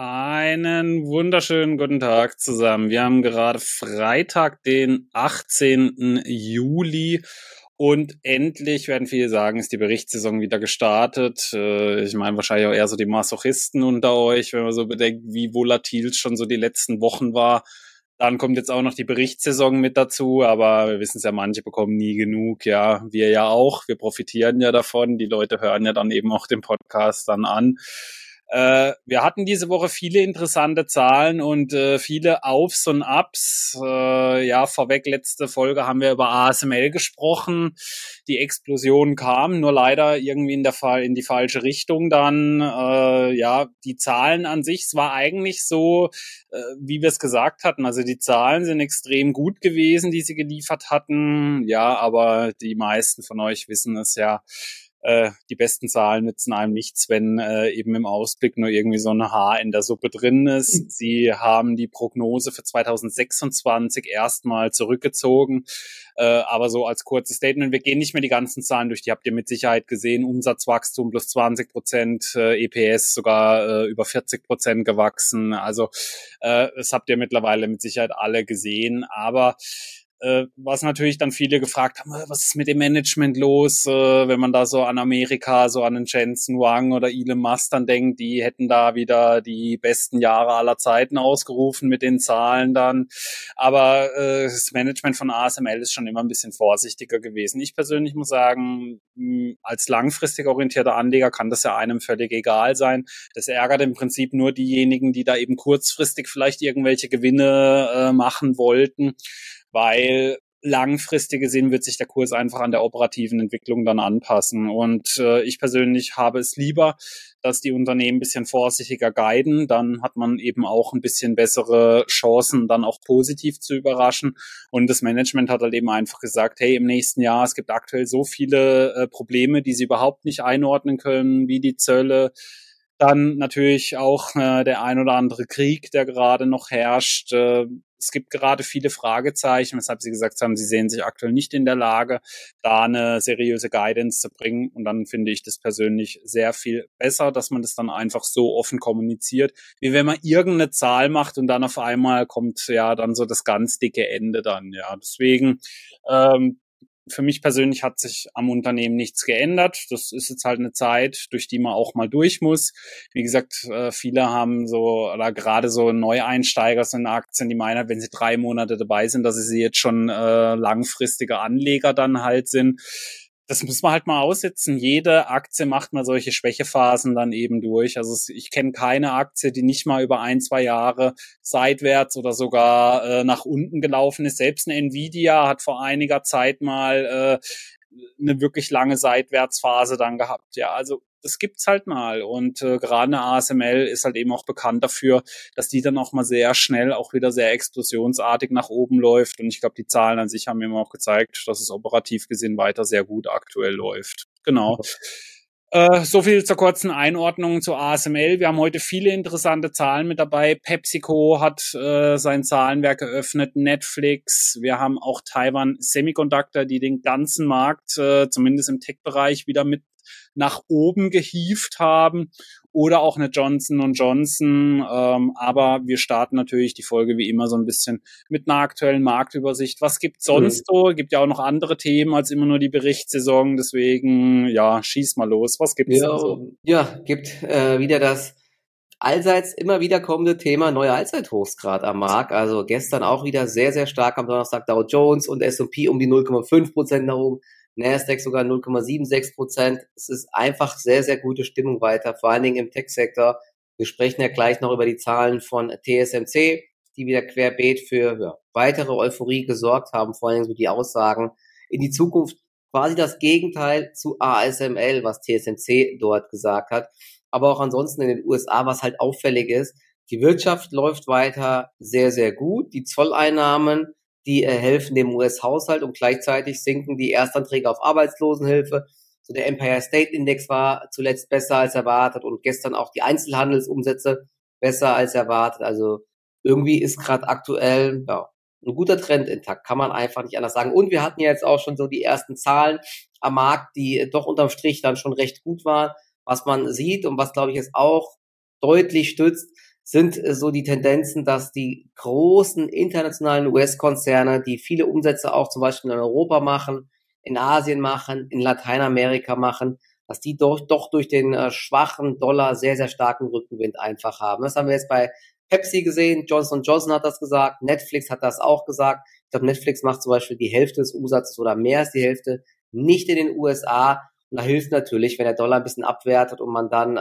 Einen wunderschönen guten Tag zusammen. Wir haben gerade Freitag, den 18. Juli und endlich, werden viele sagen, ist die Berichtssaison wieder gestartet. Ich meine wahrscheinlich auch eher so die Masochisten unter euch, wenn man so bedenkt, wie volatil es schon so die letzten Wochen war. Dann kommt jetzt auch noch die Berichtssaison mit dazu, aber wir wissen es ja, manche bekommen nie genug. Ja, wir ja auch. Wir profitieren ja davon. Die Leute hören ja dann eben auch den Podcast dann an. Wir hatten diese Woche viele interessante Zahlen und viele Aufs und Ups. Ja, vorweg, letzte Folge haben wir über ASML gesprochen. Die Explosion kam, nur leider irgendwie in die falsche Richtung dann. Ja, die Zahlen an sich, es war eigentlich so, wie wir es gesagt hatten. Also die Zahlen sind extrem gut gewesen, die sie geliefert hatten. Ja, aber die meisten von euch wissen es ja. Die besten Zahlen nützen einem nichts, wenn eben im Ausblick nur irgendwie so ein Haar in der Suppe drin ist. Sie haben die Prognose für 2026 erstmal zurückgezogen, aber so als kurzes Statement, wir gehen nicht mehr die ganzen Zahlen durch, die habt ihr mit Sicherheit gesehen, Umsatzwachstum plus 20%, EPS sogar über 40% gewachsen, also das habt ihr mittlerweile mit Sicherheit alle gesehen, aber was natürlich dann viele gefragt haben, was ist mit dem Management los, wenn man da so an Amerika, so an den Jensen Huang oder Elon Musk dann denkt, die hätten da wieder die besten Jahre aller Zeiten ausgerufen mit den Zahlen dann. Aber das Management von ASML ist schon immer ein bisschen vorsichtiger gewesen. Ich persönlich muss sagen, als langfristig orientierter Anleger kann das ja einem völlig egal sein. Das ärgert im Prinzip nur diejenigen, die da eben kurzfristig vielleicht irgendwelche Gewinne machen wollten, weil langfristig gesehen wird sich der Kurs einfach an der operativen Entwicklung dann anpassen. Und ich persönlich habe es lieber, dass die Unternehmen ein bisschen vorsichtiger guiden. Dann hat man eben auch ein bisschen bessere Chancen, dann auch positiv zu überraschen. Und das Management hat halt eben einfach gesagt, hey, im nächsten Jahr, es gibt aktuell so viele Probleme, die sie überhaupt nicht einordnen können, wie die Zölle. Dann natürlich auch der ein oder andere Krieg, der gerade noch herrscht. Es gibt gerade viele Fragezeichen, weshalb sie gesagt haben, sie sehen sich aktuell nicht in der Lage, da eine seriöse Guidance zu bringen. Und dann finde ich das persönlich sehr viel besser, dass man das dann einfach so offen kommuniziert, wie wenn man irgendeine Zahl macht und dann auf einmal kommt ja dann so das ganz dicke Ende dann. Ja, deswegen für mich persönlich hat sich am Unternehmen nichts geändert. Das ist jetzt halt eine Zeit, durch die man auch mal durch muss. Wie gesagt, viele haben so, oder gerade so Neueinsteiger so in Aktien, die meinen, wenn sie 3 Monate dabei sind, dass sie jetzt schon langfristige Anleger dann halt sind. Das muss man halt mal aussitzen. Jede Aktie macht mal solche Schwächephasen dann eben durch. Also ich kenne keine Aktie, die nicht mal über 1, 2 Jahre seitwärts oder sogar nach unten gelaufen ist. Selbst eine Nvidia hat vor einiger Zeit mal eine wirklich lange Seitwärtsphase dann gehabt. Ja, also das gibt's halt mal. Und gerade eine ASML ist halt eben auch bekannt dafür, dass die dann auch mal sehr schnell auch wieder sehr explosionsartig nach oben läuft. Und ich glaube, die Zahlen an sich haben mir auch gezeigt, dass es operativ gesehen weiter sehr gut aktuell läuft. Genau. So viel zur kurzen Einordnung zu ASML. Wir haben heute viele interessante Zahlen mit dabei. PepsiCo hat sein Zahlenwerk eröffnet, Netflix. Wir haben auch Taiwan Semiconductor, die den ganzen Markt, zumindest im Tech-Bereich, wieder mit nach oben gehievt haben, oder auch eine Johnson & Johnson, aber wir starten natürlich die Folge wie immer so ein bisschen mit einer aktuellen Marktübersicht. Was gibt's sonst so? Gibt ja auch noch andere Themen als immer nur die Berichtssaison, deswegen, ja, schieß mal los. Was gibt's denn so? Ja, gibt wieder das allseits immer wieder kommende Thema neue Allzeithochs gerade am Markt. Also gestern auch wieder sehr, sehr stark am Donnerstag Dow Jones und S&P um die 0,5% nach oben. Nasdaq sogar 0,76%. Es ist einfach sehr, sehr gute Stimmung weiter, vor allen Dingen im Tech-Sektor. Wir sprechen ja gleich noch über die Zahlen von TSMC, die wieder querbeet für weitere Euphorie gesorgt haben, vor allen Dingen so die Aussagen in die Zukunft. Quasi das Gegenteil zu ASML, was TSMC dort gesagt hat. Aber auch ansonsten in den USA, was halt auffällig ist, die Wirtschaft läuft weiter sehr, sehr gut. Die Zolleinnahmen, die helfen dem US-Haushalt und gleichzeitig sinken die Erstanträge auf Arbeitslosenhilfe. So der Empire State Index war zuletzt besser als erwartet und gestern auch die Einzelhandelsumsätze besser als erwartet. Also irgendwie ist gerade aktuell ein guter Trend intakt, kann man einfach nicht anders sagen. Und wir hatten ja jetzt auch schon so die ersten Zahlen am Markt, die doch unterm Strich dann schon recht gut waren. Was man sieht und was, glaube ich, jetzt auch deutlich stützt, sind so die Tendenzen, dass die großen internationalen US-Konzerne, die viele Umsätze auch zum Beispiel in Europa machen, in Asien machen, in Lateinamerika machen, dass die doch durch den schwachen Dollar sehr, sehr starken Rückenwind einfach haben. Das haben wir jetzt bei Pepsi gesehen, Johnson & Johnson hat das gesagt, Netflix hat das auch gesagt. Ich glaube, Netflix macht zum Beispiel die Hälfte des Umsatzes oder mehr als die Hälfte nicht in den USA. Und da hilft natürlich, wenn der Dollar ein bisschen abwertet und man dann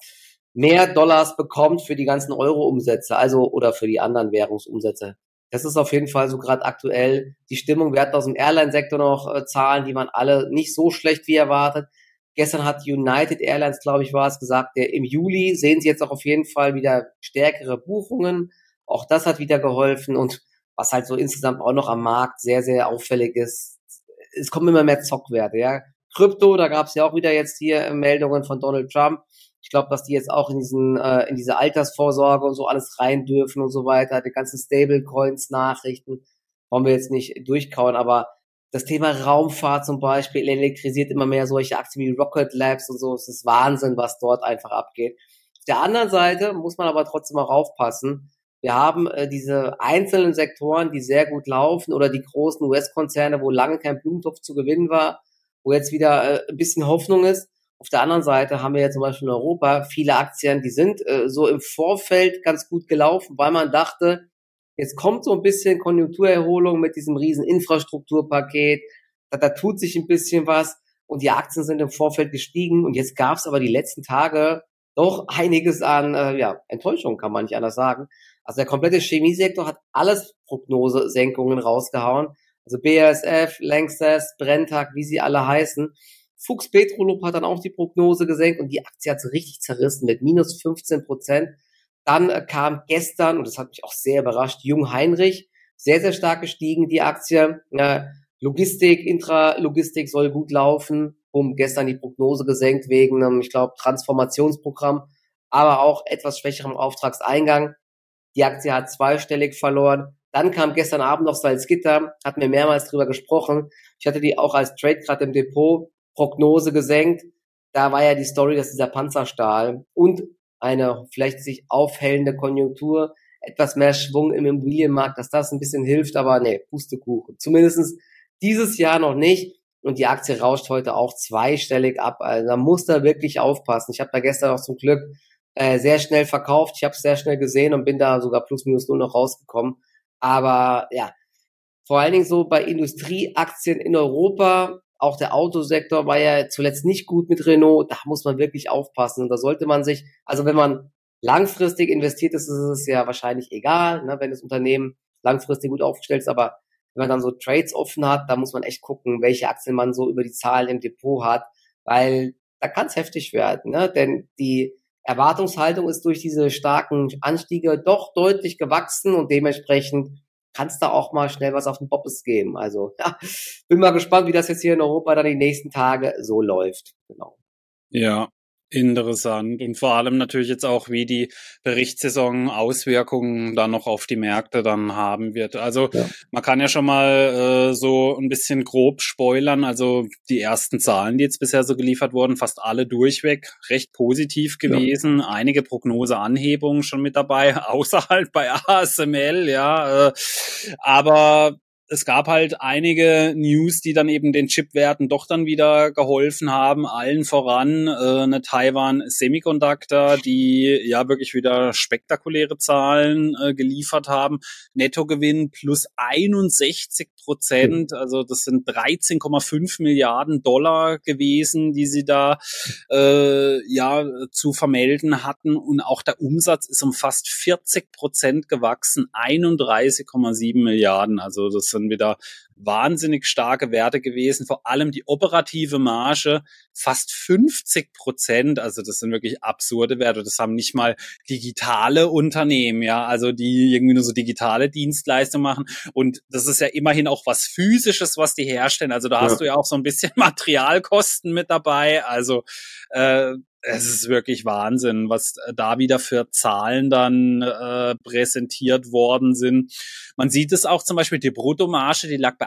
mehr Dollars bekommt für die ganzen Euro-Umsätze, also oder für die anderen Währungsumsätze. Das ist auf jeden Fall so gerade aktuell die Stimmung. Wir hatten aus dem Airline-Sektor noch Zahlen, die waren alle nicht so schlecht wie erwartet. Gestern hat United Airlines, glaube ich, war es gesagt, im Juli sehen sie jetzt auch auf jeden Fall wieder stärkere Buchungen. Auch das hat wieder geholfen. Und was halt so insgesamt auch noch am Markt sehr, sehr auffällig ist, es kommen immer mehr Zockwerte. Ja, Krypto, da gab es ja auch wieder jetzt hier Meldungen von Donald Trump. Ich glaube, dass die jetzt auch in diese Altersvorsorge und so alles rein dürfen und so weiter. Die ganzen Stablecoins-Nachrichten wollen wir jetzt nicht durchkauen, aber das Thema Raumfahrt zum Beispiel elektrisiert immer mehr solche Aktien wie Rocket Labs und so. Es ist Wahnsinn, was dort einfach abgeht. Auf der anderen Seite muss man aber trotzdem auch aufpassen. Wir haben diese einzelnen Sektoren, die sehr gut laufen, oder die großen US-Konzerne, wo lange kein Blumentopf zu gewinnen war, wo jetzt wieder ein bisschen Hoffnung ist. Auf der anderen Seite haben wir ja zum Beispiel in Europa viele Aktien, die sind so im Vorfeld ganz gut gelaufen, weil man dachte, jetzt kommt so ein bisschen Konjunkturerholung mit diesem riesen Infrastrukturpaket, da tut sich ein bisschen was und die Aktien sind im Vorfeld gestiegen und jetzt gab es aber die letzten Tage doch einiges an Enttäuschung, kann man nicht anders sagen. Also der komplette Chemiesektor hat alles Prognosesenkungen rausgehauen. Also BASF, Lanxess, Brenntag, wie sie alle heißen. Fuchs Petrolub hat dann auch die Prognose gesenkt und die Aktie hat so richtig zerrissen mit minus 15%. Dann kam gestern, und das hat mich auch sehr überrascht, Jungheinrich, sehr, sehr stark gestiegen, die Aktie. Logistik, Intralogistik soll gut laufen. Gestern die Prognose gesenkt wegen einem, ich glaube, Transformationsprogramm, aber auch etwas schwächerem Auftragseingang. Die Aktie hat zweistellig verloren. Dann kam gestern Abend noch Salzgitter, hatten wir mehrmals drüber gesprochen. Ich hatte die auch als Trade gerade im Depot, Prognose gesenkt. Da war ja die Story, dass dieser Panzerstahl und eine vielleicht sich aufhellende Konjunktur, etwas mehr Schwung im Immobilienmarkt, dass das ein bisschen hilft, aber nee, Pustekuchen. Zumindest dieses Jahr noch nicht. Und die Aktie rauscht heute auch zweistellig ab. Also da muss da wirklich aufpassen. Ich habe da gestern auch zum Glück sehr schnell verkauft. Ich habe es sehr schnell gesehen und bin da sogar plus minus null noch rausgekommen. Aber ja, vor allen Dingen so bei Industrieaktien in Europa, auch der Autosektor war ja zuletzt nicht gut mit Renault. Da muss man wirklich aufpassen. Und da sollte man sich, also wenn man langfristig investiert ist, ist es ja wahrscheinlich egal, ne, wenn das Unternehmen langfristig gut aufgestellt ist. Aber wenn man dann so Trades offen hat, da muss man echt gucken, welche Aktien man so über die Zahlen im Depot hat, weil da kann es heftig werden, ne? Denn die Erwartungshaltung ist durch diese starken Anstiege doch deutlich gewachsen und dementsprechend kann es da auch mal schnell was auf den Bobbes geben. Also ja, bin mal gespannt, wie das jetzt hier in Europa dann die nächsten Tage so läuft. Genau. Ja, interessant. Und vor allem natürlich jetzt auch, wie die Berichtssaison Auswirkungen dann noch auf die Märkte dann haben wird. Also man kann ja schon mal so ein bisschen grob spoilern. Also die ersten Zahlen, die jetzt bisher so geliefert wurden, fast alle durchweg recht positiv gewesen. Ja. Einige Prognoseanhebungen schon mit dabei, außer halt bei ASML, ja. Aber es gab halt einige News, die dann eben den Chipwerten doch dann wieder geholfen haben. Allen voran eine Taiwan Semiconductor, die ja wirklich wieder spektakuläre Zahlen geliefert haben. Nettogewinn plus 61%, also das sind 13,5 Milliarden Dollar gewesen, die sie da zu vermelden hatten. Und auch der Umsatz ist um fast 40% gewachsen, 31,7 Milliarden. Also das sind wieder wahnsinnig starke Werte gewesen, vor allem die operative Marge fast 50%, also das sind wirklich absurde Werte, das haben nicht mal digitale Unternehmen, ja, also die irgendwie nur so digitale Dienstleistungen machen und das ist ja immerhin auch was Physisches, was die herstellen, also da hast du ja auch so ein bisschen Materialkosten mit dabei, also es ist wirklich Wahnsinn, was da wieder für Zahlen dann präsentiert worden sind. Man sieht es auch zum Beispiel, die Bruttomarge, die lag bei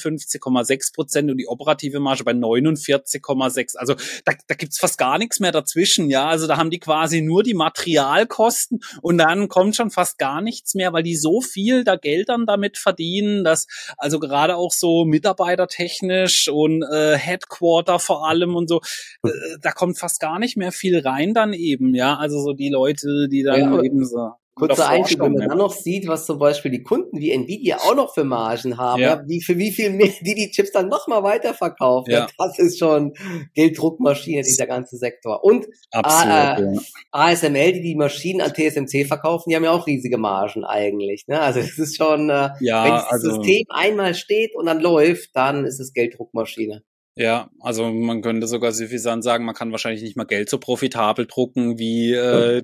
58,6% und die operative Marge bei 49,6%. Also da gibt's fast gar nichts mehr dazwischen, ja. Also da haben die quasi nur die Materialkosten und dann kommt schon fast gar nichts mehr, weil die so viel da Geld dann damit verdienen, dass also gerade auch so mitarbeitertechnisch und Headquarter vor allem und so, da kommt fast gar nicht mehr viel rein dann eben, ja. Also so die Leute, die dann Ja, eben so kurzer Einschub, wenn man ja. dann noch sieht, was zum Beispiel die Kunden wie Nvidia auch noch für Margen haben, Ja. ja, für wie viel mehr die Chips dann noch mal weiterverkaufen, Ja. das ist schon Gelddruckmaschine, dieser ganze Sektor. Und Absolut, ASML, die Maschinen an TSMC verkaufen, die haben ja auch riesige Margen eigentlich, ne? Also es ist schon, wenn das System einmal steht und dann läuft, dann ist es Gelddruckmaschine. Ja, also man könnte sogar suffisant sagen, man kann wahrscheinlich nicht mal Geld so profitabel drucken, wie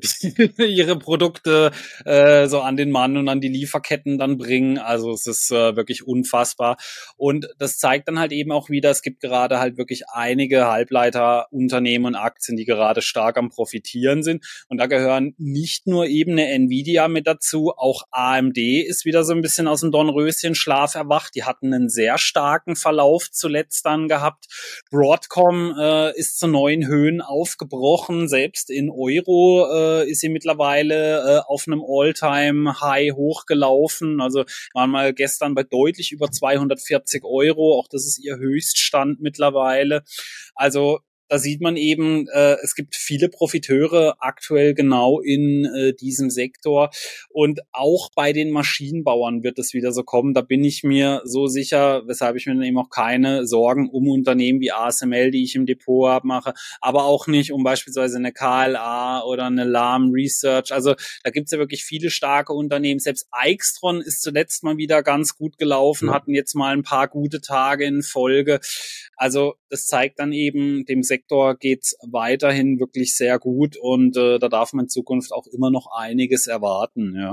ihre Produkte so an den Mann und an die Lieferketten dann bringen. Also es ist wirklich unfassbar. Und das zeigt dann halt eben auch wieder, es gibt gerade halt wirklich einige Halbleiterunternehmen und Aktien, die gerade stark am Profitieren sind. Und da gehören nicht nur eben eine Nvidia mit dazu, auch AMD ist wieder so ein bisschen aus dem Dornröschenschlaf erwacht. Die hatten einen sehr starken Verlauf zuletzt dann gehabt. Broadcom ist zu neuen Höhen aufgebrochen. Selbst in Euro ist sie mittlerweile auf einem All-Time-High hochgelaufen. Also waren mal gestern bei deutlich über 240 Euro. Auch das ist ihr Höchststand mittlerweile. Also da sieht man eben, es gibt viele Profiteure aktuell genau in diesem Sektor. Und auch bei den Maschinenbauern wird es wieder so kommen. Da bin ich mir so sicher, weshalb ich mir dann eben auch keine Sorgen um Unternehmen wie ASML, die ich im Depot habe, mache, aber auch nicht um beispielsweise eine KLA oder eine Lam Research. Also da gibt's ja wirklich viele starke Unternehmen. Selbst Aixtron ist zuletzt mal wieder ganz gut gelaufen, hatten jetzt mal ein paar gute Tage in Folge. Also das zeigt dann eben, dem Sektor geht's weiterhin wirklich sehr gut und da darf man in Zukunft auch immer noch einiges erwarten, ja.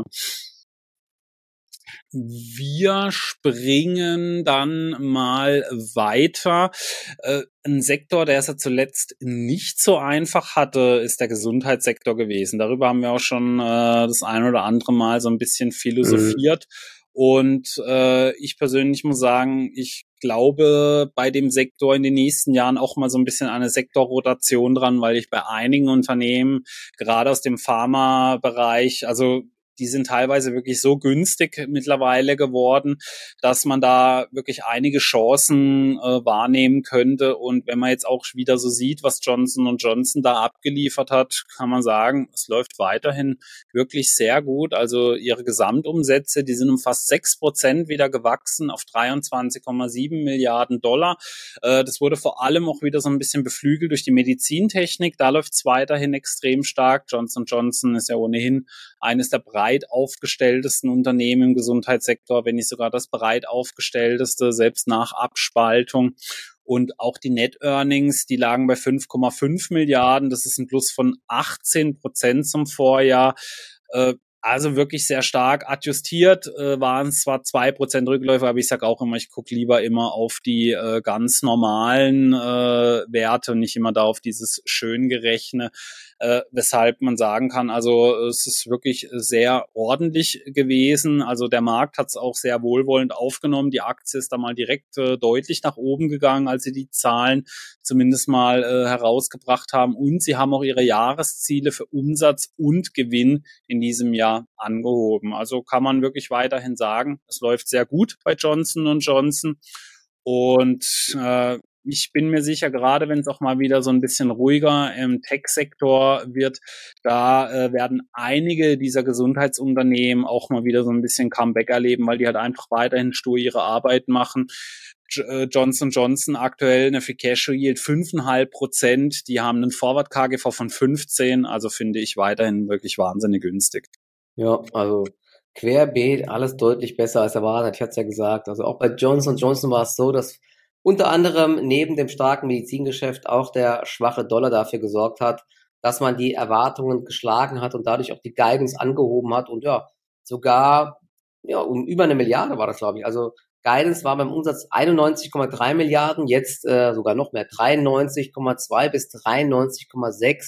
Wir springen dann mal weiter. Ein Sektor, der es ja zuletzt nicht so einfach hatte, ist der Gesundheitssektor gewesen. Darüber haben wir auch schon das ein oder andere Mal so ein bisschen philosophiert. Und ich persönlich muss sagen, ich glaube bei dem Sektor in den nächsten Jahren auch mal so ein bisschen eine Sektorrotation dran, weil ich bei einigen Unternehmen, gerade aus dem Pharmabereich, also die sind teilweise wirklich so günstig mittlerweile geworden, dass man da wirklich einige Chancen wahrnehmen könnte. Und wenn man jetzt auch wieder so sieht, was Johnson & Johnson da abgeliefert hat, kann man sagen, es läuft weiterhin wirklich sehr gut. Also ihre Gesamtumsätze, die sind um fast 6% wieder gewachsen auf 23,7 Milliarden Dollar. Das wurde vor allem auch wieder so ein bisschen beflügelt durch die Medizintechnik. Da läuft es weiterhin extrem stark. Johnson & Johnson ist ja ohnehin eines der breit aufgestelltesten Unternehmen im Gesundheitssektor, wenn nicht sogar das breit aufgestellteste, selbst nach Abspaltung. Und auch die Net Earnings, die lagen bei 5,5 Milliarden. Das ist ein Plus von 18% zum Vorjahr. Also wirklich sehr stark adjustiert, waren es zwar 2% Rückläufe, aber ich sage auch immer, ich gucke lieber immer auf die ganz normalen Werte und nicht immer da auf dieses Schöngerechne, weshalb man sagen kann, also es ist wirklich sehr ordentlich gewesen. Also der Markt hat es auch sehr wohlwollend aufgenommen. Die Aktie ist da mal direkt deutlich nach oben gegangen, als sie die Zahlen zumindest mal herausgebracht haben. Und sie haben auch ihre Jahresziele für Umsatz und Gewinn in diesem Jahr angehoben. Also kann man wirklich weiterhin sagen, es läuft sehr gut bei Johnson & Johnson. Und ich bin mir sicher, gerade wenn es auch mal wieder so ein bisschen ruhiger im Tech-Sektor wird, da werden einige dieser Gesundheitsunternehmen auch mal wieder so ein bisschen Comeback erleben, weil die halt einfach weiterhin stur ihre Arbeit machen. Johnson & Johnson aktuell eine Free Cash Yield 5,5%. Die haben einen Forward KGV von 15, also finde ich weiterhin wirklich wahnsinnig günstig. Ja, also querbeet alles deutlich besser als erwartet. Ich hatte es ja gesagt. Also auch bei Johnson & Johnson war es so, dass unter anderem neben dem starken Medizingeschäft auch der schwache Dollar dafür gesorgt hat, dass man die Erwartungen geschlagen hat und dadurch auch die Guidance angehoben hat und ja, sogar um über 1 Milliarde war das, glaube ich. Also Guidance war beim Umsatz 91,3 Milliarden, jetzt sogar noch mehr, 93,2 bis 93,6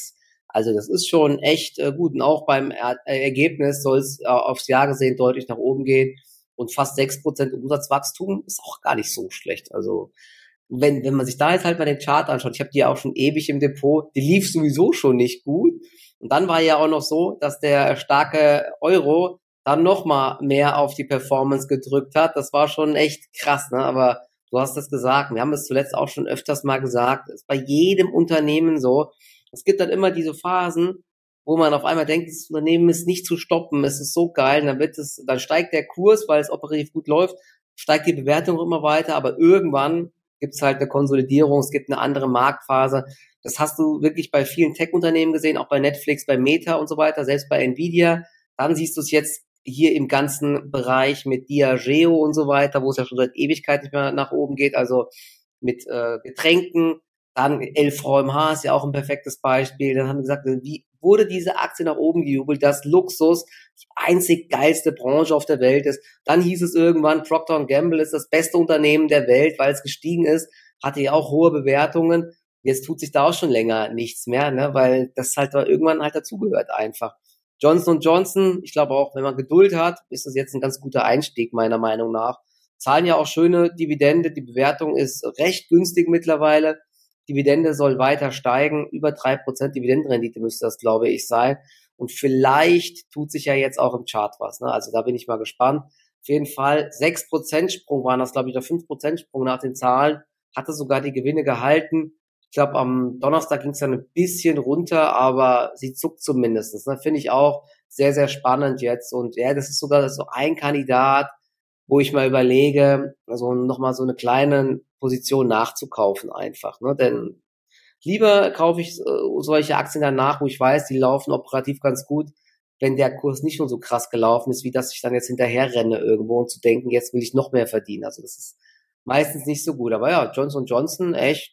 Also das ist schon echt gut. Und auch beim Ergebnis soll es aufs Jahr gesehen deutlich nach oben gehen. Und fast 6% Umsatzwachstum ist auch gar nicht so schlecht. Also wenn man sich da jetzt halt mal den Chart anschaut, ich habe die ja auch schon ewig im Depot, die lief sowieso schon nicht gut. Und dann war ja auch noch so, dass der starke Euro dann noch mal mehr auf die Performance gedrückt hat. Das war schon echt krass, ne? Aber du hast das gesagt. Wir haben es zuletzt auch schon öfters mal gesagt. Es ist bei jedem Unternehmen so. Es gibt dann immer diese Phasen, wo man auf einmal denkt, das Unternehmen ist nicht zu stoppen. Es ist so geil. Dann steigt der Kurs, weil es operativ gut läuft, steigt die Bewertung immer weiter. Aber irgendwann gibt es halt eine Konsolidierung. Es gibt eine andere Marktphase. Das hast du wirklich bei vielen Tech-Unternehmen gesehen, auch bei Netflix, bei Meta und so weiter, selbst bei Nvidia. Dann siehst du es jetzt hier im ganzen Bereich mit Diageo und so weiter, wo es ja schon seit Ewigkeit nicht mehr nach oben geht, also mit Getränken. Dann LVMH ist ja auch ein perfektes Beispiel. Dann haben wir gesagt, wie wurde diese Aktie nach oben gejubelt, dass Luxus die einzig geilste Branche auf der Welt ist. Dann hieß es irgendwann, Procter & Gamble ist das beste Unternehmen der Welt, weil es gestiegen ist, hatte ja auch hohe Bewertungen. Jetzt tut sich da auch schon länger nichts mehr, ne, weil das halt irgendwann halt dazugehört einfach. Johnson & Johnson, ich glaube auch, wenn man Geduld hat, ist das jetzt ein ganz guter Einstieg, meiner Meinung nach. Zahlen ja auch schöne Dividende, die Bewertung ist recht günstig mittlerweile. Dividende soll weiter steigen, über 3% Dividendenrendite müsste das, glaube ich, sein. Und vielleicht tut sich ja jetzt auch im Chart was, ne? Also da bin ich mal gespannt. Auf jeden Fall 6% Sprung waren das, glaube ich, oder 5% Sprung nach den Zahlen. Hatte sogar die Gewinne gehalten. Ich glaube, am Donnerstag ging es dann ein bisschen runter, aber sie zuckt zumindest. Das finde ich auch sehr, sehr spannend jetzt. Und ja, das ist sogar so ein Kandidat, wo ich mal überlege, also nochmal so eine kleine Position nachzukaufen einfach. Ne? Denn lieber kaufe ich solche Aktien danach, wo ich weiß, die laufen operativ ganz gut, wenn der Kurs nicht schon so krass gelaufen ist, wie dass ich dann jetzt hinterher renne irgendwo und zu denken, jetzt will ich noch mehr verdienen. Also das ist meistens nicht so gut. Aber ja, Johnson & Johnson echt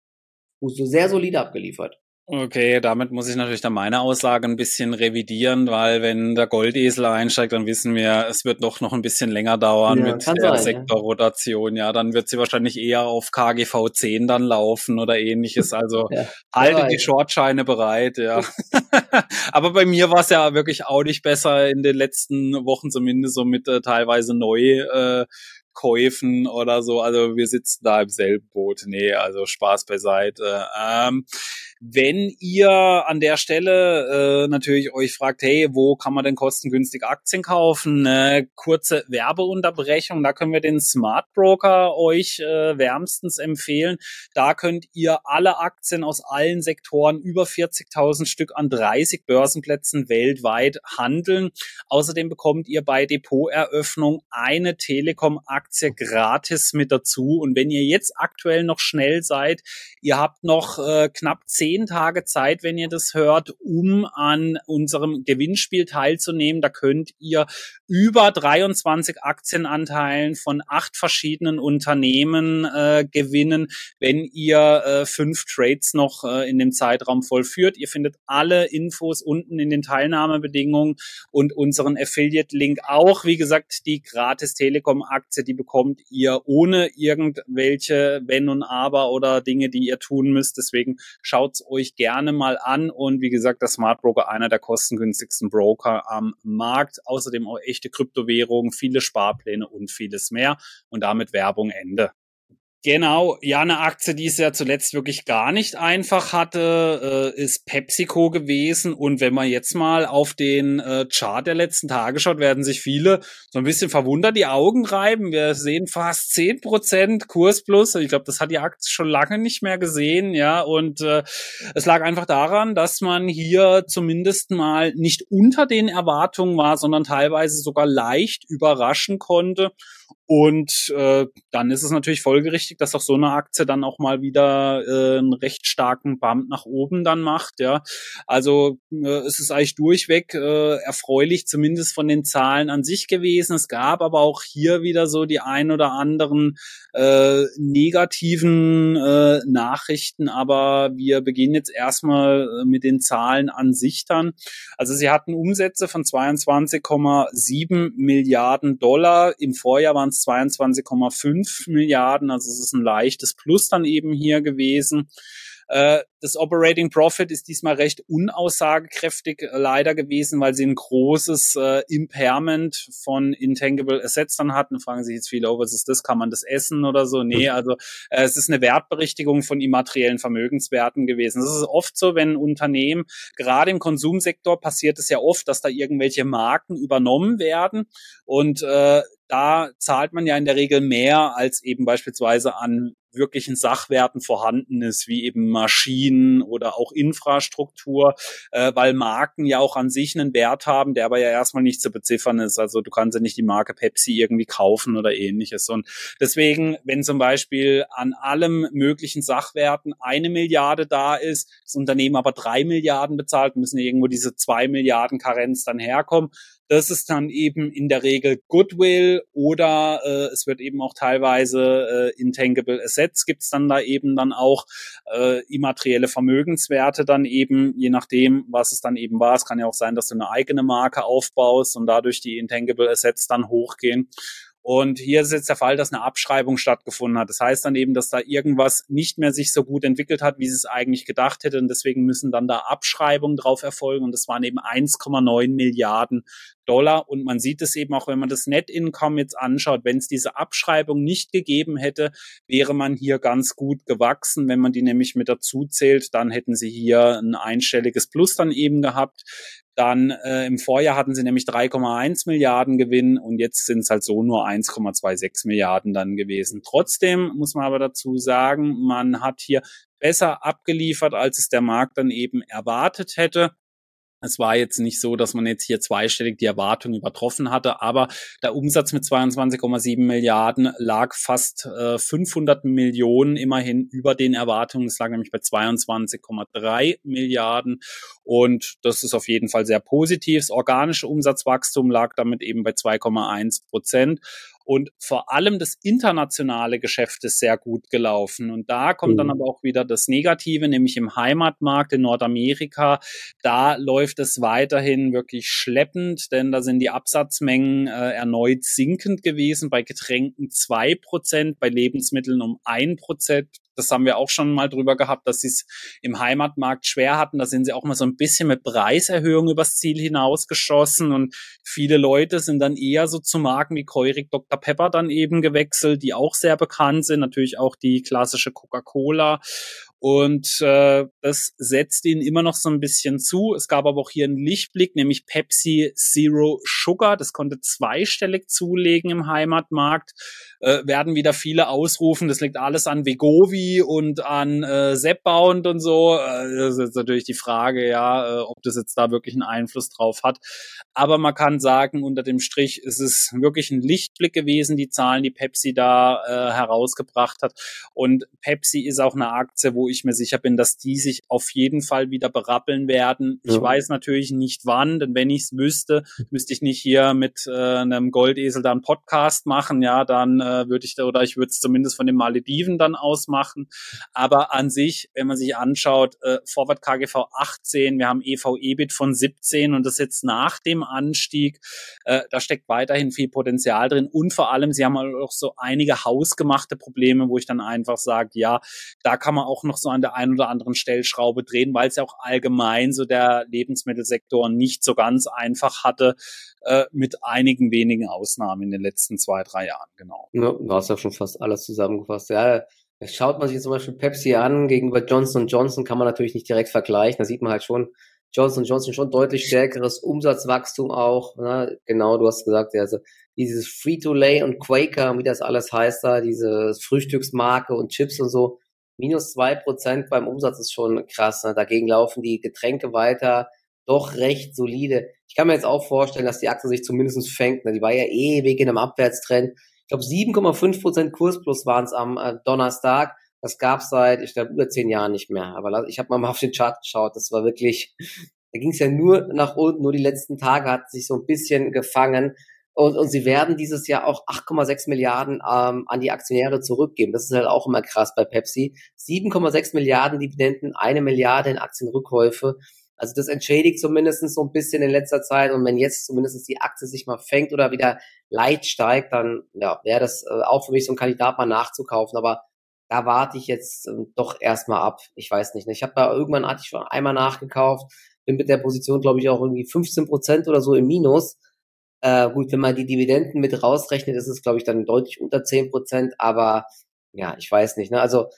so sehr solide abgeliefert. Okay, damit muss ich natürlich dann meine Aussage ein bisschen revidieren, weil wenn der Goldesel einsteigt, dann wissen wir, es wird doch noch ein bisschen länger dauern Ja, mit kann der sein, ja. Sektorrotation. Ja, dann wird sie wahrscheinlich eher auf KGV 10 dann laufen oder ähnliches. Also Ja, wer halte die weiß. Shortscheine bereit, ja. Aber bei mir war es ja wirklich auch nicht besser in den letzten Wochen, zumindest so mit teilweise Käufen oder so. Also wir sitzen da im selben Boot. Nee, also Spaß beiseite. Wenn ihr an der Stelle natürlich euch fragt, hey, wo kann man denn kostengünstig Aktien kaufen? Kurze Werbeunterbrechung, da können wir den Smart Broker euch wärmstens empfehlen. Da könnt ihr alle Aktien aus allen Sektoren, über 40.000 Stück an 30 Börsenplätzen weltweit handeln. Außerdem bekommt ihr bei Depoteröffnung eine Telekom-Aktie gratis mit dazu. Und wenn ihr jetzt aktuell noch schnell seid, ihr habt noch knapp 10 Tage Zeit, wenn ihr das hört, um an unserem Gewinnspiel teilzunehmen. Da könnt ihr über 23 Aktienanteilen von 8 verschiedenen Unternehmen gewinnen, wenn ihr 5 Trades noch in dem Zeitraum vollführt. Ihr findet alle Infos unten in den Teilnahmebedingungen und unseren Affiliate-Link auch. Wie gesagt, die gratis Telekom-Aktie, die bekommt ihr ohne irgendwelche Wenn und Aber oder Dinge, die ihr tun müsst. Deswegen schaut's euch gerne mal an. Und wie gesagt, der Smart Broker, einer der kostengünstigsten Broker am Markt. Außerdem auch echte Kryptowährungen, viele Sparpläne und vieles mehr. Und damit Werbung Ende. Genau, ja, eine Aktie, die es ja zuletzt wirklich gar nicht einfach hatte, ist PepsiCo gewesen. Und wenn man jetzt mal auf den Chart der letzten Tage schaut, werden sich viele so ein bisschen verwundert die Augen reiben. Wir sehen fast 10% Kursplus. Ich glaube, das hat die Aktie schon lange nicht mehr gesehen, ja. Und es lag einfach daran, dass man hier zumindest mal nicht unter den Erwartungen war, sondern teilweise sogar leicht überraschen konnte. Und dann ist es natürlich folgerichtig, dass auch so eine Aktie dann auch mal wieder einen recht starken Bump nach oben dann macht. Ja, also es ist eigentlich durchweg erfreulich, zumindest von den Zahlen an sich gewesen. Es gab aber auch hier wieder so die ein oder anderen negativen Nachrichten. Aber wir beginnen jetzt erstmal mit den Zahlen an sich dann. Also sie hatten Umsätze von 22,7 Milliarden Dollar. Im Vorjahr waren es 22,5 Milliarden, also es ist ein leichtes Plus dann eben hier gewesen. Das Operating Profit ist diesmal recht unaussagekräftig leider gewesen, weil sie ein großes Impairment von Intangible Assets dann hatten. Fragen sich jetzt viele, oh, was ist das? Kann man das essen oder so? Nee, also es ist eine Wertberichtigung von immateriellen Vermögenswerten gewesen. Das ist oft so, wenn Unternehmen, gerade im Konsumsektor passiert es ja oft, dass da irgendwelche Marken übernommen werden und da zahlt man ja in der Regel mehr, als eben beispielsweise an wirklichen Sachwerten vorhanden ist, wie eben Maschinen oder auch Infrastruktur, weil Marken ja auch an sich einen Wert haben, der aber ja erstmal nicht zu beziffern ist. Also du kannst ja nicht die Marke Pepsi irgendwie kaufen oder ähnliches. Und deswegen, wenn zum Beispiel an allem möglichen Sachwerten 1 Milliarde da ist, das Unternehmen aber 3 Milliarden bezahlt, müssen ja irgendwo diese 2 Milliarden Karenz dann herkommen. Das ist dann eben in der Regel Goodwill oder es wird eben auch teilweise Intangible Assets, gibt's dann da eben dann auch immaterielle Vermögenswerte dann eben, je nachdem, was es dann eben war. Es kann ja auch sein, dass du eine eigene Marke aufbaust und dadurch die Intangible Assets dann hochgehen. Und hier ist jetzt der Fall, dass eine Abschreibung stattgefunden hat. Das heißt dann eben, dass da irgendwas nicht mehr sich so gut entwickelt hat, wie sie es eigentlich gedacht hätte. Und deswegen müssen dann da Abschreibungen drauf erfolgen. Und das waren eben 1,9 Milliarden Dollar. Und man sieht es eben auch, wenn man das Net Income jetzt anschaut, wenn es diese Abschreibung nicht gegeben hätte, wäre man hier ganz gut gewachsen. Wenn man die nämlich mit dazu zählt, dann hätten sie hier ein einstelliges Plus dann eben gehabt. Dann im Vorjahr hatten sie nämlich 3,1 Milliarden Gewinn und jetzt sind es halt so nur 1,26 Milliarden dann gewesen. Trotzdem muss man aber dazu sagen, man hat hier besser abgeliefert, als es der Markt dann eben erwartet hätte. Es war jetzt nicht so, dass man jetzt hier zweistellig die Erwartung übertroffen hatte, aber der Umsatz mit 22,7 Milliarden lag fast 500 Millionen immerhin über den Erwartungen. Es lag nämlich bei 22,3 Milliarden und das ist auf jeden Fall sehr positiv. Das organische Umsatzwachstum lag damit eben bei 2,1%. Und vor allem das internationale Geschäft ist sehr gut gelaufen. Und da kommt dann aber auch wieder das Negative, nämlich im Heimatmarkt in Nordamerika. Da läuft es weiterhin wirklich schleppend, denn da sind die Absatzmengen erneut sinkend gewesen. Bei Getränken 2%, bei Lebensmitteln um 1%. Das haben wir auch schon mal drüber gehabt, dass sie es im Heimatmarkt schwer hatten. Da sind sie auch mal so ein bisschen mit Preiserhöhungen übers Ziel hinausgeschossen und viele Leute sind dann eher so zu Marken wie Keurig Dr. Pepper dann eben gewechselt, die auch sehr bekannt sind. Natürlich auch die klassische Coca-Cola. Und das setzt ihnen immer noch so ein bisschen zu. Es gab aber auch hier einen Lichtblick, nämlich Pepsi Zero Sugar. Das konnte zweistellig zulegen im Heimatmarkt. Werden wieder viele ausrufen, das liegt alles an Vegovi und an Zepbound und so. Das ist jetzt natürlich die Frage, ja, ob das jetzt da wirklich einen Einfluss drauf hat. Aber man kann sagen, unter dem Strich ist es wirklich ein Lichtblick gewesen, die Zahlen, die Pepsi da herausgebracht hat. Und Pepsi ist auch eine Aktie, wo ich mir sicher bin, dass die sich auf jeden Fall wieder berappeln werden. Ich weiß natürlich nicht wann, denn wenn ich es wüsste, müsste ich nicht hier mit einem Goldesel da einen Podcast machen, ja, dann würde ich würde es zumindest von den Malediven dann ausmachen. Aber an sich, wenn man sich anschaut, Forward KGV 18, wir haben EV-EBIT von 17 und das jetzt nach dem Anstieg, da steckt weiterhin viel Potenzial drin und vor allem, sie haben auch so einige hausgemachte Probleme, wo ich dann einfach sage, ja, da kann man auch noch so an der einen oder anderen Stellschraube drehen, weil es ja auch allgemein so der Lebensmittelsektor nicht so ganz einfach hatte, mit einigen wenigen Ausnahmen in den letzten 2-3 Jahren, genau. Ja, du hast ja schon fast alles zusammengefasst. Ja, schaut man sich zum Beispiel Pepsi an, gegenüber Johnson & Johnson kann man natürlich nicht direkt vergleichen. Da sieht man halt schon, Johnson & Johnson schon deutlich stärkeres Umsatzwachstum auch. Ne? Genau, du hast gesagt, also dieses Frito-Lay und Quaker, wie das alles heißt da, diese Frühstücksmarke und Chips und so, minus 2% beim Umsatz ist schon krass. Ne? Dagegen laufen die Getränke weiter, doch recht solide. Ich kann mir jetzt auch vorstellen, dass die Aktie sich zumindest fängt. Ne? Die war ja ewig in einem Abwärtstrend. Ich glaube, 7,5% Kursplus waren es am Donnerstag. Das gab es seit, ich glaube, über 10 Jahren nicht mehr. Aber ich habe mal auf den Chart geschaut. Das war wirklich, da ging es ja nur nach unten. Nur die letzten Tage hat sich so ein bisschen gefangen. Und sie werden dieses Jahr auch 8,6 Milliarden an die Aktionäre zurückgeben. Das ist halt auch immer krass bei Pepsi. 7,6 Milliarden Dividenden, 1 Milliarde in Aktienrückkäufe. Also das entschädigt zumindest so ein bisschen in letzter Zeit. Und wenn jetzt zumindest die Aktie sich mal fängt oder wieder leicht steigt, dann ja, wäre das auch für mich so ein Kandidat mal nachzukaufen. Aber da warte ich jetzt doch erstmal ab. Ich weiß nicht. Ich habe da irgendwann, hatte ich schon einmal nachgekauft, bin mit der Position, glaube ich, auch irgendwie 15% oder so im Minus. Gut, wenn man die Dividenden mit rausrechnet, ist es, glaube ich, dann deutlich unter 10%, aber ja, ich weiß nicht. Ne? Also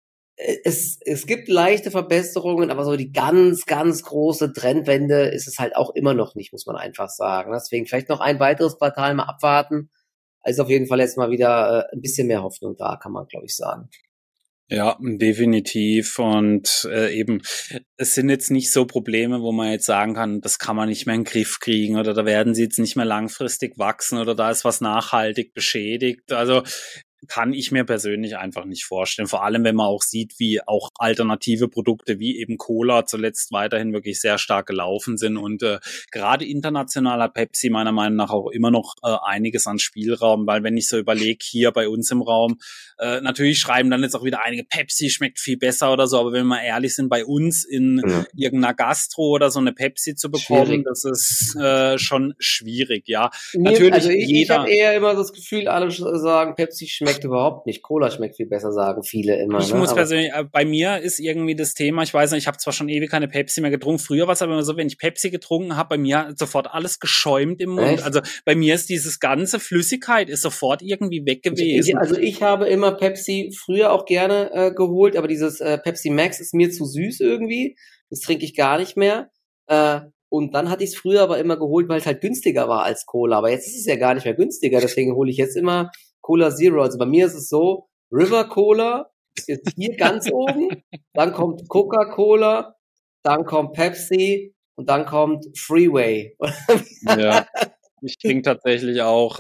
es gibt leichte Verbesserungen, aber so die ganz, ganz große Trendwende ist es halt auch immer noch nicht, muss man einfach sagen. Deswegen vielleicht noch ein weiteres Quartal mal abwarten. Also auf jeden Fall jetzt mal wieder ein bisschen mehr Hoffnung da, kann man, glaube ich, sagen. Ja, definitiv. Und eben, es sind jetzt nicht so Probleme, wo man jetzt sagen kann, das kann man nicht mehr in den Griff kriegen oder da werden sie jetzt nicht mehr langfristig wachsen oder da ist was nachhaltig beschädigt. Also kann ich mir persönlich einfach nicht vorstellen. Vor allem, wenn man auch sieht, wie auch alternative Produkte wie eben Cola zuletzt weiterhin wirklich sehr stark gelaufen sind und gerade internationaler Pepsi meiner Meinung nach auch immer noch einiges an Spielraum, weil wenn ich so überlege, hier bei uns im Raum, natürlich schreiben dann jetzt auch wieder einige, Pepsi schmeckt viel besser oder so, aber wenn wir mal ehrlich sind, bei uns in irgendeiner Gastro oder so eine Pepsi zu bekommen, das ist schon schwierig, ja. Natürlich, also ich habe eher immer das Gefühl, alle sagen, Pepsi schmeckt überhaupt nicht, Cola schmeckt viel besser, sagen viele immer. Ich muss persönlich, bei mir ist irgendwie das Thema, ich weiß nicht, ich habe zwar schon ewig keine Pepsi mehr getrunken, früher war es aber immer so, wenn ich Pepsi getrunken habe, bei mir hat sofort alles geschäumt im Mund. Echt? Also bei mir ist dieses ganze Flüssigkeit ist sofort irgendwie weg gewesen. Also ich habe immer Pepsi früher auch gerne geholt, aber dieses Pepsi Max ist mir zu süß irgendwie, das trinke ich gar nicht mehr. Und dann hatte ich es früher aber immer geholt, weil es halt günstiger war als Cola. Aber jetzt ist es ja gar nicht mehr günstiger, deswegen hole ich jetzt immer Cola Zero. Also bei mir ist es so, River Cola ist jetzt hier ganz oben, dann kommt Coca-Cola, dann kommt Pepsi und dann kommt Freeway. Ja. Ich trinke tatsächlich auch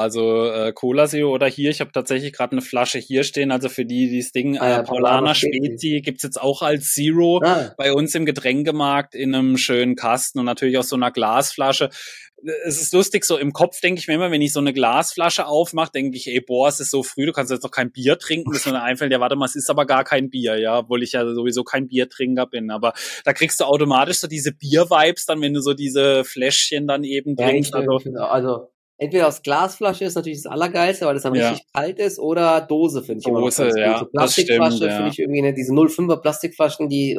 Cola Zero oder hier. Ich habe tatsächlich gerade eine Flasche hier stehen. Also für dieses Ding Paulaner Spezi gibt's jetzt auch als Zero bei uns im Getränkemarkt in einem schönen Kasten und natürlich auch so einer Glasflasche. Es ist lustig, so im Kopf denke ich mir immer, wenn ich so eine Glasflasche aufmache, denke ich, ey, boah, es ist so früh, du kannst jetzt noch kein Bier trinken, bis mir dann einfällt, ja, warte mal, es ist aber gar kein Bier, ja, obwohl ich ja sowieso kein Biertrinker bin, aber da kriegst du automatisch so diese Bier-Vibes dann, wenn du so diese Fläschchen dann eben trinkst. Also entweder aus Glasflasche ist natürlich das Allergeilste, weil das dann richtig kalt ist, oder Dose finde ich immer noch ganz gut. So Plastikflasche finde ich irgendwie, diese 0,5er Plastikflaschen, die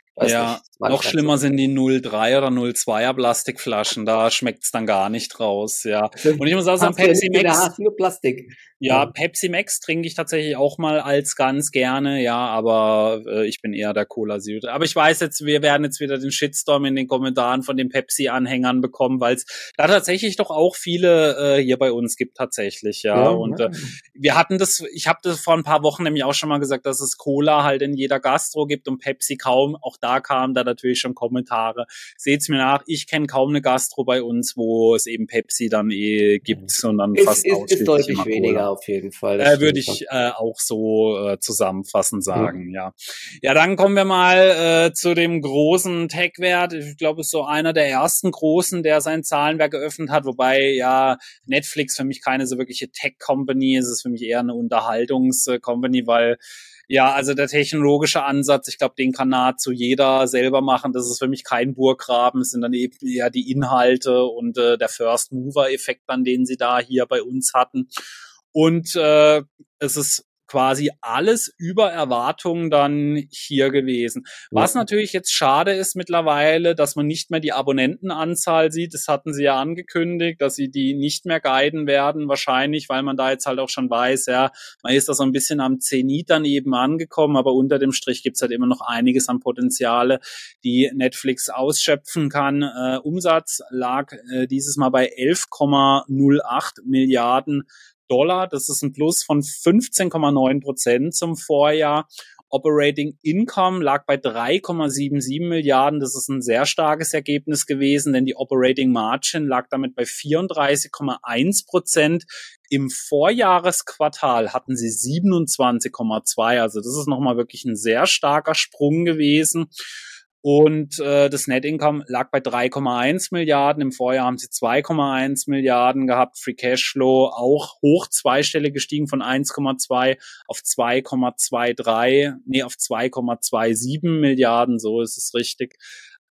noch schlimmer sind die 0,3 oder 0,2er Plastikflaschen, da schmeckt's dann gar nicht raus, ja. Und ich muss auch sagen, Pepsi Max, nur Plastik. Ja, Pepsi Max trinke ich tatsächlich auch mal als ganz gerne, ja, aber ich bin eher der Cola Zero. Aber ich weiß jetzt, wir werden jetzt wieder den Shitstorm in den Kommentaren von den Pepsi-Anhängern bekommen, weil es da tatsächlich doch auch viele hier bei uns gibt tatsächlich, ja. Und wir hatten das, ich habe das vor ein paar Wochen nämlich auch schon mal gesagt, dass es Cola halt in jeder Gastro gibt und Pepsi kaum. Auch da kamen da natürlich schon Kommentare. Seht's mir nach, ich kenne kaum eine Gastro bei uns, wo es eben Pepsi dann gibt und dann fast ausschließlich ist deutlich weniger auf jeden Fall. Würde ich auch so zusammenfassend sagen, ja. Ja, dann kommen wir mal zu dem großen Tech-Wert. Ich glaube, es ist so einer der ersten großen, der sein Zahlenwerk geöffnet hat, wobei ja Netflix für mich keine so wirkliche Tech-Company ist. Es ist für mich eher eine Unterhaltungs-Company, weil ja, also der technologische Ansatz, ich glaube, den kann nahezu jeder selber machen. Das ist für mich kein Burggraben. Es sind dann eben eher die Inhalte und der First-Mover-Effekt, an den sie da hier bei uns hatten. Und es ist quasi alles über Erwartungen dann hier gewesen. Was natürlich jetzt schade ist mittlerweile, dass man nicht mehr die Abonnentenanzahl sieht. Das hatten sie ja angekündigt, dass sie die nicht mehr guiden werden, wahrscheinlich, weil man da jetzt halt auch schon weiß, ja, man ist da so ein bisschen am Zenit dann eben angekommen, aber unter dem Strich gibt's halt immer noch einiges an Potenziale, die Netflix ausschöpfen kann. Umsatz lag dieses Mal bei 11,08 Milliarden Dollar. Das ist ein Plus von 15,9% zum Vorjahr. Operating Income lag bei 3,77 Milliarden. Das ist ein sehr starkes Ergebnis gewesen, denn die Operating Margin lag damit bei 34,1%. Im Vorjahresquartal hatten sie 27,2%. Also das ist nochmal wirklich ein sehr starker Sprung gewesen. Und das Net Income lag bei 3,1 Milliarden. Im Vorjahr haben sie 2,1 Milliarden gehabt. Free Cashflow auch hoch zweistellig gestiegen von 1,2 auf 2,27 Milliarden. So ist es richtig.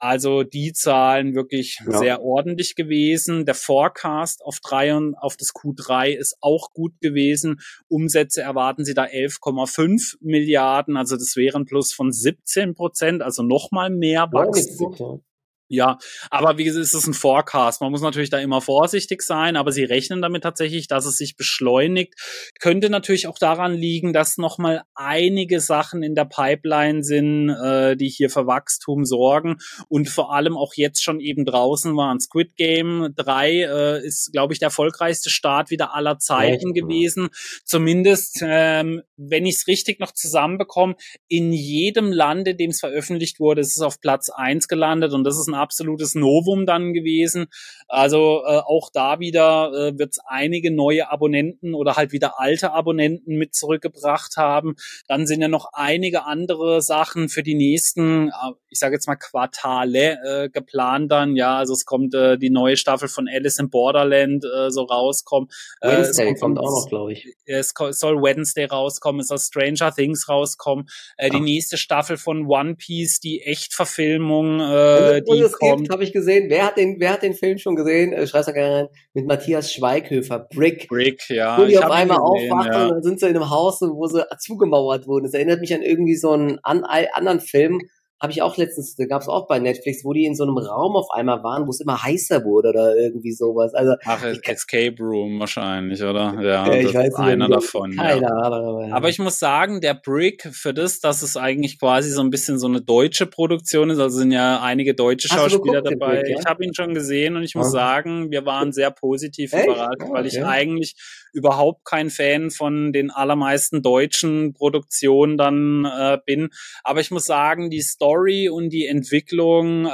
Also die Zahlen wirklich sehr ordentlich gewesen. Der Forecast auf das Q3 ist auch gut gewesen. Umsätze erwarten sie da 11,5 Milliarden. Also das wäre ein Plus von 17%, also nochmal mehr Wachstum. Ja, aber wie gesagt, es ist ein Forecast. Man muss natürlich da immer vorsichtig sein, aber sie rechnen damit tatsächlich, dass es sich beschleunigt. Könnte natürlich auch daran liegen, dass nochmal einige Sachen in der Pipeline sind, die hier für Wachstum sorgen und vor allem auch jetzt schon eben draußen waren. Squid Game 3 ist, glaube ich, der erfolgreichste Start wieder aller Zeiten gewesen. Zumindest, wenn ich es richtig noch zusammenbekomme, in jedem Land, in dem es veröffentlicht wurde, ist es auf Platz 1 gelandet und das ist ein absolutes Novum dann gewesen. Also auch da wieder wird es einige neue Abonnenten oder halt wieder alte Abonnenten mit zurückgebracht haben. Dann sind ja noch einige andere Sachen für die nächsten, ich sage jetzt mal Quartale geplant dann. Ja, also es kommt die neue Staffel von Alice in Borderland so rauskommen. Wednesday kommt auch noch, glaube ich. Es soll Wednesday rauskommen, es soll Stranger Things rauskommen. Die nächste Staffel von One Piece, die Echtverfilmung, die kommt. Habe ich gesehen. Wer hat den Film schon gesehen? Schreib's da gerne rein. Mit Matthias Schweighöfer. Brick, ja. Wo die auf einmal aufwachen und dann sind sie in einem Haus, wo sie zugemauert wurden. Das erinnert mich an irgendwie so einen anderen Film. Habe ich auch letztens, da gab es auch bei Netflix, wo die in so einem Raum auf einmal waren, wo es immer heißer wurde oder irgendwie sowas. Also Escape Room wahrscheinlich, oder? Ja, ich weiß ist einer davon. Keine Ahnung. Aber ich muss sagen, der Brick, für dass es eigentlich quasi so ein bisschen so eine deutsche Produktion ist, also sind ja einige deutsche Schauspieler dabei. Brick, ja? Ich habe ihn schon gesehen und ich muss sagen, wir waren sehr positiv überrascht, weil ich eigentlich überhaupt kein Fan von den allermeisten deutschen Produktionen dann bin. Aber ich muss sagen, die Story und die Entwicklung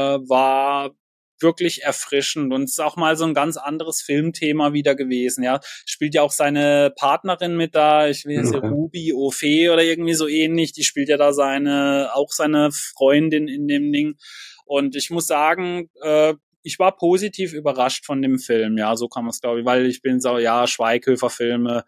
war wirklich erfrischend und es ist auch mal so ein ganz anderes Filmthema wieder gewesen, ja. Spielt ja auch seine Partnerin mit da, ich weiß nicht, Ruby Ophé oder irgendwie so ähnlich, die spielt ja da seine Freundin in dem Ding und ich muss sagen, ich war positiv überrascht von dem Film, ja, so kann man es glaube ich, weil ich bin so, ja, Schweighöfer-Filme,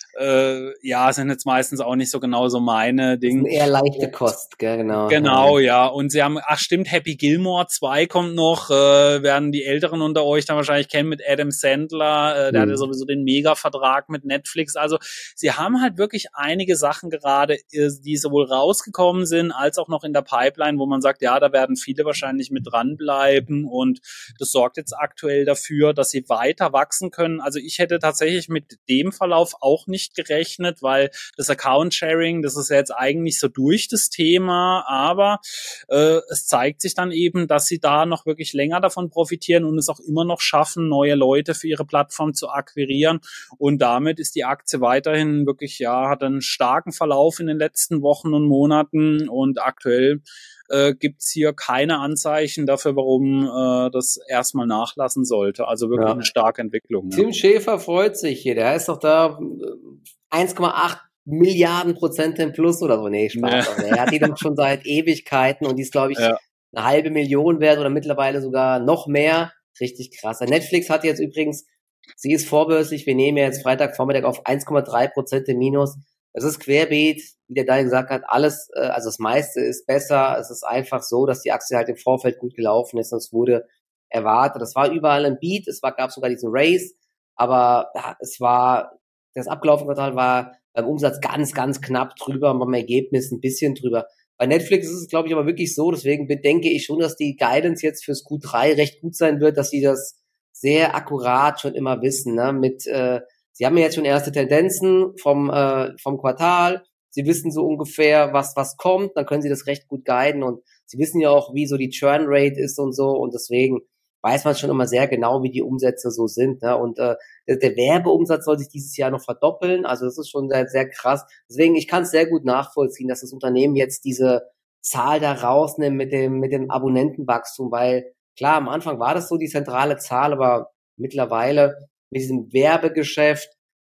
sind jetzt meistens auch nicht so genau so meine Dinge. Eher leichte Kost, gell, genau. Genau, ja. Und sie haben, stimmt, Happy Gilmore 2 kommt noch, werden die Älteren unter euch dann wahrscheinlich kennen mit Adam Sandler, der hatte sowieso den Mega-Vertrag mit Netflix. Also sie haben halt wirklich einige Sachen gerade, die sowohl rausgekommen sind, als auch noch in der Pipeline, wo man sagt, ja, da werden viele wahrscheinlich mit dranbleiben und das sorgt jetzt aktuell dafür, dass sie weiter wachsen können. Also ich hätte tatsächlich mit dem Verlauf auch nicht gerechnet, weil das Account-Sharing, das ist ja jetzt eigentlich so durch das Thema, aber es zeigt sich dann eben, dass sie da noch wirklich länger davon profitieren und es auch immer noch schaffen, neue Leute für ihre Plattform zu akquirieren und damit ist die Aktie weiterhin wirklich, ja, hat einen starken Verlauf in den letzten Wochen und Monaten und aktuell gibt's hier keine Anzeichen dafür, warum das erstmal nachlassen sollte. Also wirklich eine starke Entwicklung. Tim Schäfer freut sich hier. Der ist doch da 1,8 Milliarden % im Plus oder so. Nee, Spaß. Er hat die dann schon seit Ewigkeiten und die ist, glaube ich, 500.000 wert oder mittlerweile sogar noch mehr. Richtig krass. Netflix hat jetzt übrigens, sie ist vorbörslich, wir nehmen ja jetzt Freitagvormittag auf 1,3% im Minus. Es ist querbeet, wie der Daniel gesagt hat, alles, also das meiste ist besser. Es ist einfach so, dass die Aktie halt im Vorfeld gut gelaufen ist und es wurde erwartet. Das war überall ein Beat, gab sogar diesen Race, aber das abgelaufene Quartal war beim Umsatz ganz, ganz knapp drüber und beim Ergebnis ein bisschen drüber. Bei Netflix ist es, glaube ich, aber wirklich so, deswegen denke ich schon, dass die Guidance jetzt fürs Q3 recht gut sein wird, dass sie das sehr akkurat schon immer wissen, ne, Sie haben ja jetzt schon erste Tendenzen vom Quartal. Sie wissen so ungefähr, was kommt. Dann können Sie das recht gut guiden. Und Sie wissen ja auch, wie so die Churn Rate ist und so. Und deswegen weiß man schon immer sehr genau, wie die Umsätze so sind. Ne? Und der Werbeumsatz soll sich dieses Jahr noch verdoppeln. Also das ist schon sehr, sehr krass. Deswegen, ich kann es sehr gut nachvollziehen, dass das Unternehmen jetzt diese Zahl da rausnimmt mit dem Abonnentenwachstum. Weil klar, am Anfang war das so die zentrale Zahl, aber mittlerweile mit diesem Werbegeschäft,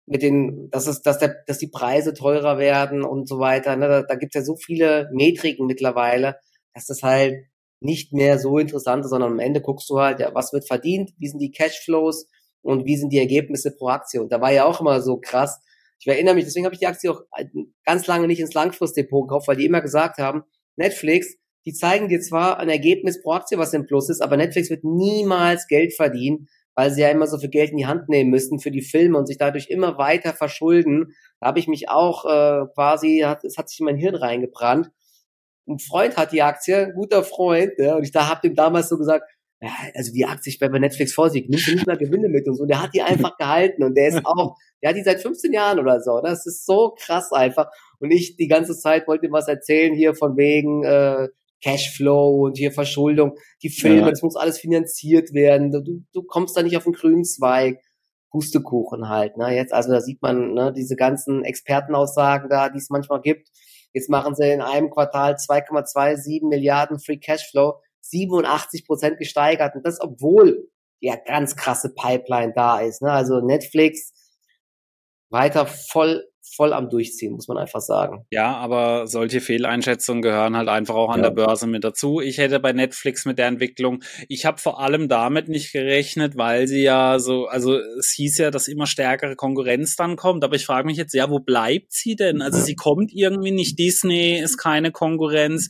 dass die Preise teurer werden und so weiter. Ne? Da gibt's ja so viele Metriken mittlerweile, dass das halt nicht mehr so interessant ist, sondern am Ende guckst du halt, ja, was wird verdient, wie sind die Cashflows und wie sind die Ergebnisse pro Aktie. Und da war ja auch immer so krass. Ich erinnere mich, deswegen habe ich die Aktie auch ganz lange nicht ins Langfristdepot gekauft, weil die immer gesagt haben, Netflix, die zeigen dir zwar ein Ergebnis pro Aktie, was im Plus ist, aber Netflix wird niemals Geld verdienen, weil sie ja immer so viel Geld in die Hand nehmen müssen für die Filme und sich dadurch immer weiter verschulden. Da habe ich mich auch es hat sich in mein Hirn reingebrannt. Ein Freund hat die Aktie, ein guter Freund, ja, und ich habe dem damals so gesagt, ja, also die Aktie, ich bin bei Netflix vorsichtig, nimmst du nicht mal Gewinne mit und so. Der hat die einfach gehalten und der hat die seit 15 Jahren oder so. Das ist so krass einfach. Und ich die ganze Zeit wollte ihm was erzählen hier von wegen Cashflow und hier Verschuldung, die Filme, das muss alles finanziert werden. Du kommst da nicht auf den grünen Zweig. Pustekuchen halt, ne? Jetzt, also da sieht man, ne, diese ganzen Expertenaussagen da, die es manchmal gibt. Jetzt machen sie in einem Quartal 2,27 Milliarden Free Cashflow, 87% gesteigert. Und das, obwohl ja ganz krasse Pipeline da ist, ne? Also Netflix weiter voll am Durchziehen, muss man einfach sagen. Ja, aber solche Fehleinschätzungen gehören halt einfach auch an der Börse mit dazu. Ich hätte bei Netflix mit der Entwicklung, ich habe vor allem damit nicht gerechnet, weil sie ja so, also es hieß ja, dass immer stärkere Konkurrenz dann kommt, aber ich frage mich jetzt, ja, wo bleibt sie denn? Also sie kommt irgendwie nicht, Disney ist keine Konkurrenz,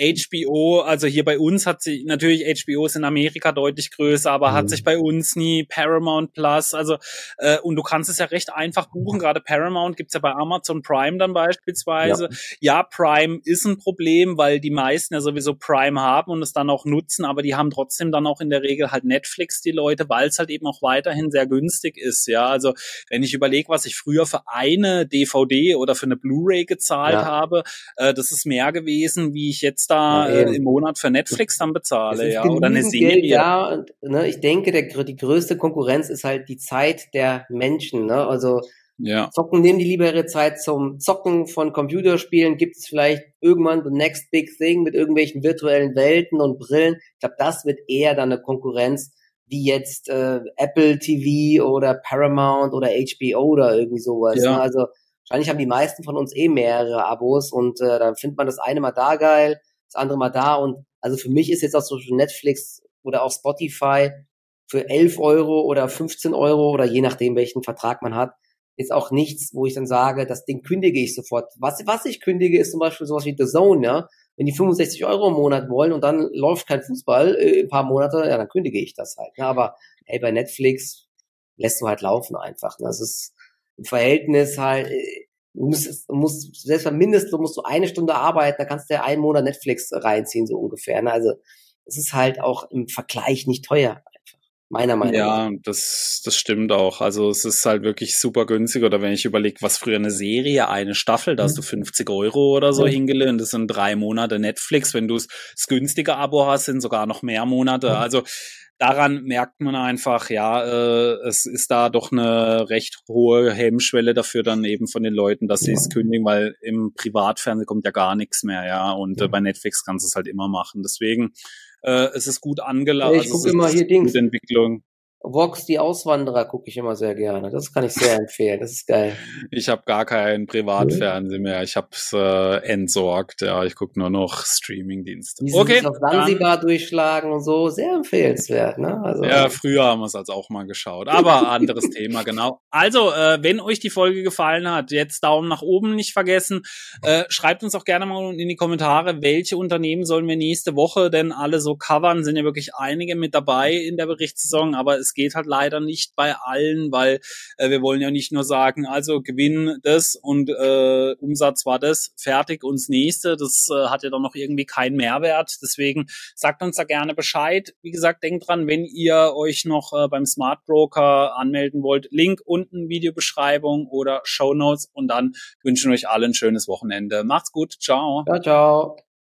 HBO, also hier bei uns hat sie, natürlich HBO ist in Amerika deutlich größer, aber hat sich bei uns nie, Paramount Plus, also und du kannst es ja recht einfach buchen, gerade Paramount gibt's ja bei Amazon Prime dann beispielsweise. Ja, Prime ist ein Problem, weil die meisten ja sowieso Prime haben und es dann auch nutzen, aber die haben trotzdem dann auch in der Regel halt Netflix, die Leute, weil es halt eben auch weiterhin sehr günstig ist. Ja, also wenn ich überlege, was ich früher für eine DVD oder für eine Blu-ray gezahlt habe, das ist mehr gewesen, wie ich jetzt da im Monat für Netflix dann bezahle, ja, oder eine Serie. Ja, und ne, ich denke, die größte Konkurrenz ist halt die Zeit der Menschen, ne? Also Zocken, nehmen die lieber ihre Zeit zum Zocken von Computerspielen, gibt es vielleicht irgendwann the next big thing mit irgendwelchen virtuellen Welten und Brillen. Ich glaube, das wird eher dann eine Konkurrenz, wie jetzt Apple TV oder Paramount oder HBO oder irgendwie sowas. Ja. Ne? Also wahrscheinlich haben die meisten von uns mehrere Abos und dann findet man das eine mal da geil, das andere mal da und also für mich ist jetzt auch so Netflix oder auch Spotify für 11 Euro oder 15 Euro oder je nachdem, welchen Vertrag man hat, ist auch nichts, wo ich dann sage, das Ding kündige ich sofort. Was ich kündige, ist zum Beispiel sowas wie The Zone, ja. Wenn die 65 Euro im Monat wollen und dann läuft kein Fußball ein paar Monate, ja, dann kündige ich das halt. Ne? Aber hey, bei Netflix lässt du halt laufen einfach. Ne? Das ist im Verhältnis halt, du musst selbst beim Mindestlohn musst du eine Stunde arbeiten, da kannst du ja einen Monat Netflix reinziehen, so ungefähr. Ne? Also es ist halt auch im Vergleich nicht teuer. Meiner Meinung nach. Ja, das stimmt auch. Also es ist halt wirklich super günstig. Oder wenn ich überlege, was früher eine Serie, eine Staffel, da hast du 50 Euro oder so hingelegt. Das sind 3 Monate Netflix. Wenn du das günstige Abo hast, sind sogar noch mehr Monate. Also daran merkt man einfach, ja, es ist da doch eine recht hohe Hemmschwelle dafür dann eben von den Leuten, dass sie es kündigen, weil im Privatfernsehen kommt ja gar nichts mehr, ja. Und bei Netflix kannst du es halt immer machen. Deswegen es ist gut angelaufen. Ich gucke immer hier Dings. Entwicklung. Vox, die Auswanderer, gucke ich immer sehr gerne. Das kann ich sehr empfehlen. Das ist geil. Ich habe gar kein Privatfernsehen mehr. Ich habe es entsorgt. Ja, ich gucke nur noch Streamingdienste. Okay. Auf Sansibar durchschlagen und so, sehr empfehlenswert. Ne? Also, ja, früher haben wir es also auch mal geschaut. Aber anderes Thema, genau. Also, wenn euch die Folge gefallen hat, jetzt Daumen nach oben nicht vergessen. Schreibt uns auch gerne mal in die Kommentare, welche Unternehmen sollen wir nächste Woche denn alle so covern. Sind ja wirklich einige mit dabei in der Berichtssaison, aber es geht halt leider nicht bei allen, weil wir wollen ja nicht nur sagen, also Gewinn das und Umsatz war das, fertig uns nächste. Das hat ja dann noch irgendwie keinen Mehrwert. Deswegen sagt uns da gerne Bescheid. Wie gesagt, denkt dran, wenn ihr euch noch beim Smart Broker anmelden wollt, Link unten, Videobeschreibung oder Shownotes und dann wünschen wir euch allen ein schönes Wochenende. Macht's gut, ciao. Ciao, ciao.